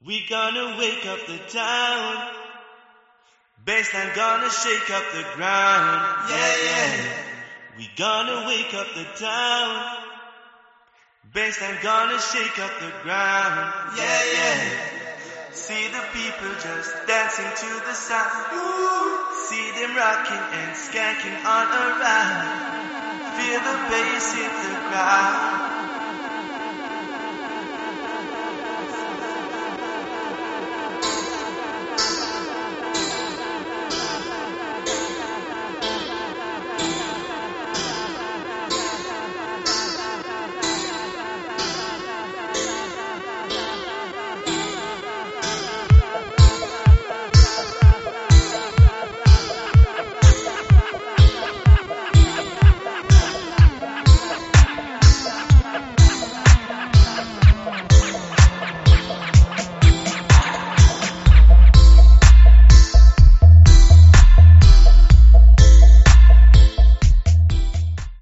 We gonna wake up the town. Bassline gonna shake up the ground. Yeah, yeah. We gonna wake up the town. Bassline gonna shake up the ground. Yeah, yeah. See the people just dancing to the sound. See them rocking and skanking on around. Feel the bass hit the ground.